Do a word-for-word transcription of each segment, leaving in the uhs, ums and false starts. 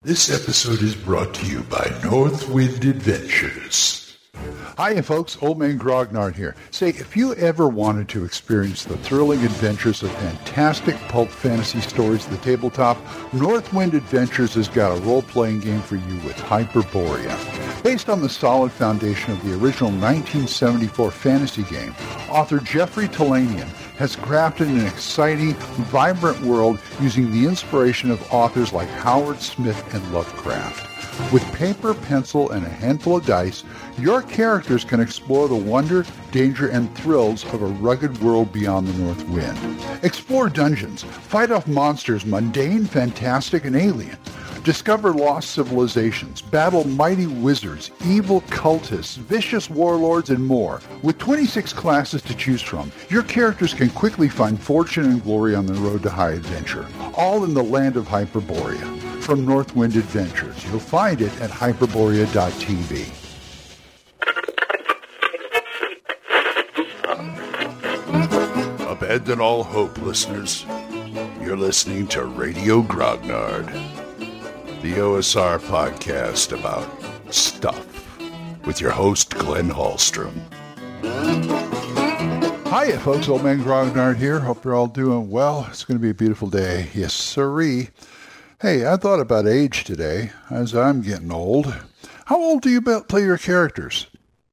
This episode is brought to you by Northwind Adventures. Hiya folks, Old Man Grognard here. Say, if you ever wanted to experience the thrilling adventures of fantastic pulp fantasy stories at the tabletop, Northwind Adventures has got a role-playing game for you with Hyperborea. Based on the solid foundation of the original nineteen seventy-four fantasy game, author Jeffrey Talanian has crafted an exciting, vibrant world using the inspiration of authors like Howard Smith and Lovecraft. With paper, pencil, and a handful of dice, your characters can explore the wonder, danger, and thrills of a rugged world beyond the North Wind. Explore dungeons, fight off monsters mundane, fantastic, and alien. Discover lost civilizations, battle mighty wizards, evil cultists, vicious warlords, and more. With twenty-six classes to choose from, your characters can quickly find fortune and glory on the road to high adventure, all in the land of Hyperborea. From Northwind Adventures, you'll find it at hyperborea dot t v. Abandon all hope, listeners. You're listening to Radio Grognard, the O S R podcast about stuff, with your host, Glenn Hallstrom. Hiya, folks. Old Man Grognard here. Hope you're all doing well. It's going to be a beautiful day. Yes, sirree. Hey, I thought about age today, as I'm getting old. How old do you play your characters?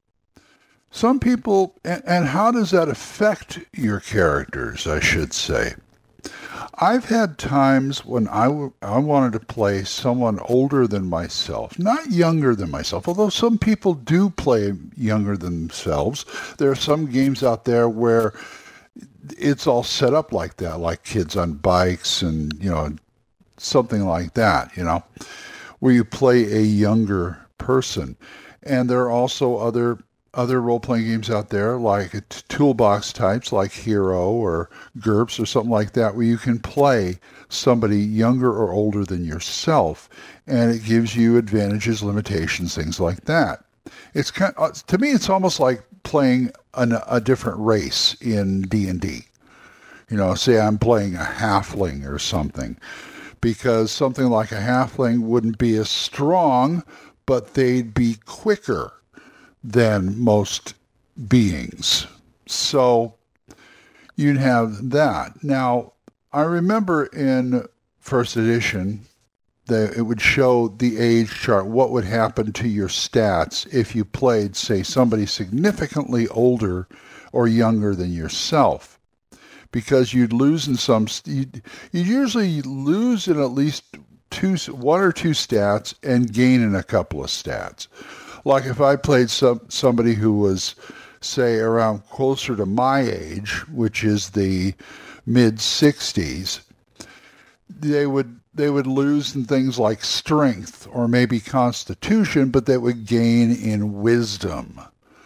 Some people, and, and how does that affect your characters, I should say? I've had times when I, w- I wanted to play someone older than myself, not younger than myself, although some people do play younger than themselves. There are some games out there where it's all set up like that, like Kids on Bikes and, you know, something like that, you know, where you play a younger person. And there are also other other role-playing games out there, like toolbox types like Hero or GURPS or something like that, where you can play somebody younger or older than yourself, and it gives you advantages, limitations, things like that. It's kind of, to me, it's almost like playing an, a different race in D and D. You know, say I'm playing a halfling or something, because something like a halfling wouldn't be as strong, but they'd be quicker than most beings. So you'd have that. Now, I remember in first edition that it would show the age chart, what would happen to your stats if you played, say, somebody significantly older or younger than yourself. Because you'd lose in some, you'd, you'd usually lose in at least two, one or two stats and gain in a couple of stats. Like if I played some somebody who was, say, around closer to my age, which is the mid sixties, they would they would lose in things like strength or maybe constitution, but they would gain in wisdom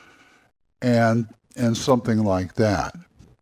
and and something like that.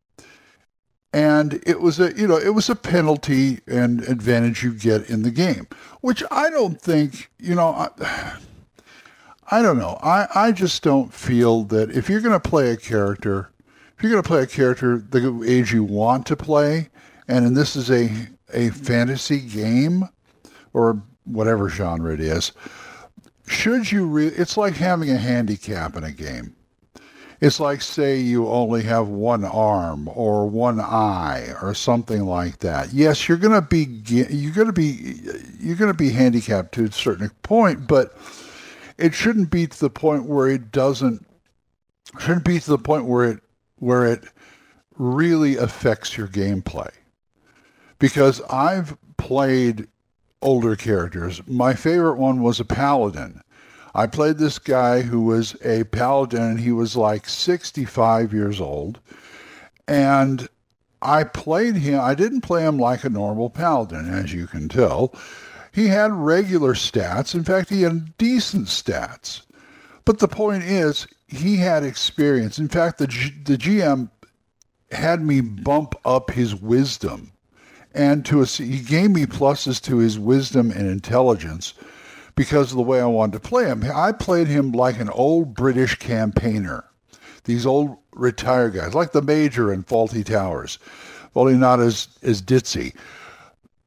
And it was a, you know, it was a penalty and advantage you get in the game, which I don't think, you know, I, I don't know. I, I just don't feel that if you're going to play a character, if you're going to play a character the age you want to play, and this is a, a fantasy game or whatever genre it is, should you re- it's like having a handicap in a game. It's like, say, you only have one arm or one eye or something like that. Yes, you're going to be you're going to be you're going to be handicapped to a certain point, but it shouldn't be to the point where it doesn't shouldn't be to the point where it where it really affects your gameplay. Because I've played older characters. My favorite one was a paladin. I played this guy who was a paladin, and he was like sixty-five years old. And I played him, I didn't play him like a normal paladin, as you can tell. He had regular stats. In fact, he had decent stats. But the point is, he had experience. In fact, the G- the G M had me bump up his wisdom. And to a, he gave me pluses to his wisdom and intelligence because of the way I wanted to play him. I played him like an old British campaigner. These old retired guys, like the Major in Fawlty Towers. Only not as, as ditzy.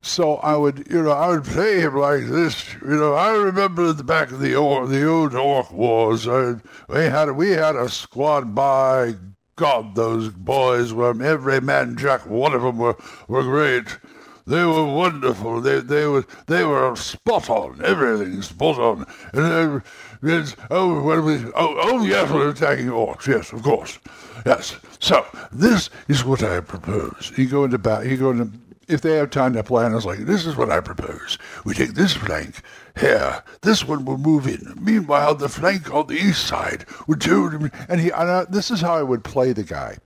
So I would, you know, I would play him like this. You know, I remember at the back of the or, the old Orc Wars, I, we had we had a squad. By God, those boys were every man jack. One of them were, were great. They were wonderful. They they were they were spot on. Everything spot on. And they, it's, oh, when we, oh, oh, yes, we're attacking orcs. Yes, of course. Yes. So this is what I propose. You go into battle. You go into. If they have time to plan, it's like, this is what I propose. We take this flank here. This one will move in. Meanwhile, the flank on the east side would do. And he, and I, this is how I would play the guy.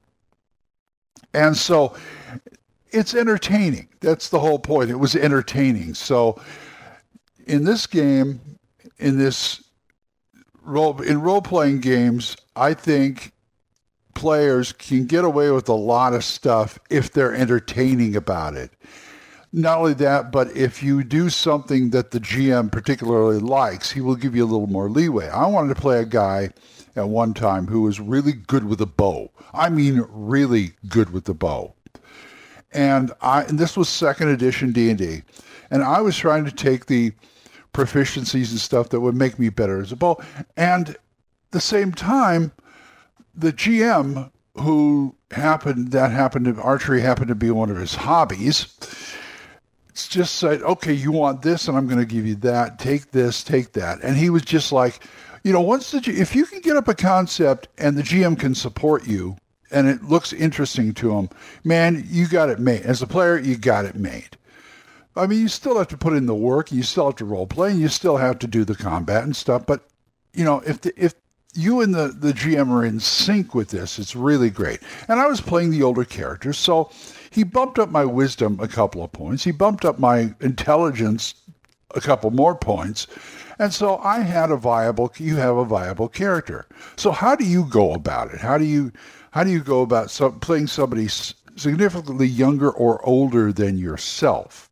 And so it's entertaining. That's the whole point. It was entertaining. So in this game, in this role, in role-playing games, I think players can get away with a lot of stuff if they're entertaining about it. Not only that, but if you do something that the G M particularly likes, he will give you a little more leeway. I wanted to play a guy at one time who was really good with a bow. I mean, really good with the bow. And I and this was second edition D and D. And I was trying to take the proficiencies and stuff that would make me better as a bow. And at the same time, the G M, who happened, that happened to, archery happened to be one of his hobbies, it's just said, okay, you want this, and I'm going to give you that. Take this, take that. And he was just like, you know, once the, if you can get up a concept and the G M can support you, and it looks interesting to him, man, you got it made. As a player, you got it made. I mean, you still have to put in the work, you still have to role play, and you still have to do the combat and stuff. But, you know, if the, if you and the, the G M are in sync with this, it's really great. And I was playing the older characters, so he bumped up my wisdom a couple of points. He bumped up my intelligence a couple more points. And so I had a viable, you have a viable character. So how do you go about it? How do you, how do you go about some, playing somebody significantly younger or older than yourself?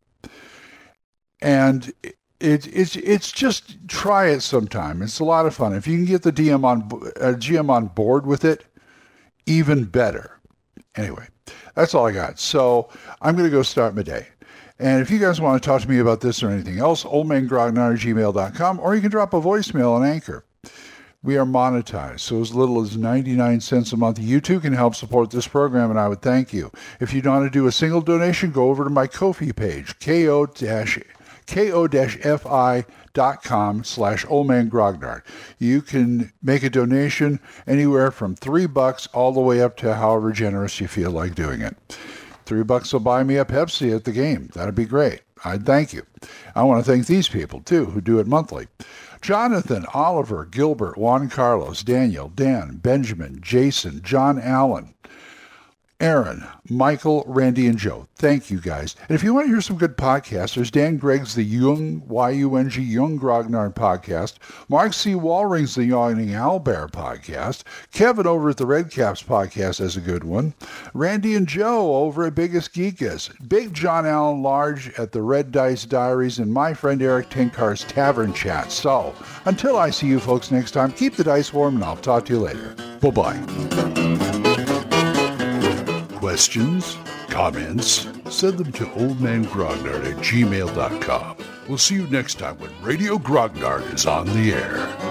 And It, it's it's just try it sometime. It's a lot of fun. If you can get the D M on uh, G M on board with it, even better. Anyway, that's all I got. So I'm going to go start my day. And if you guys want to talk to me about this or anything else, oldmangrognard at gmail dot com, or you can drop a voicemail on Anchor. We are monetized, so as little as ninety-nine cents a month. You too can help support this program, and I would thank you. If you don't want to do a single donation, go over to my Ko-fi page, ko dash ko-fi dot com slash oldmangrognard. You can make a donation anywhere from three bucks all the way up to however generous you feel like doing it. Three bucks will buy me a Pepsi at the game. That'd be great. I'd thank you. I want to thank these people, too, who do it monthly. Jonathan, Oliver, Gilbert, Juan Carlos, Daniel, Dan, Benjamin, Jason, John Allen, Aaron, Michael, Randy, and Joe. Thank you, guys. And if you want to hear some good podcasts, there's Dan Gregg's The Jung, Y U N G, Jung Grognard podcast. Mark C. Walring's The Yawning Owlbear podcast. Kevin over at the Red Caps podcast has a good one. Randy and Joe over at Biggest Geekus. Big John Allen Large at the Red Dice Diaries, and my friend Eric Tinkar's Tavern Chat. So, until I see you folks next time, keep the dice warm, and I'll talk to you later. Bye-bye. Questions? Comments? Send them to oldmangrognard at gmail dot com. We'll see you next time when Radio Grognard is on the air.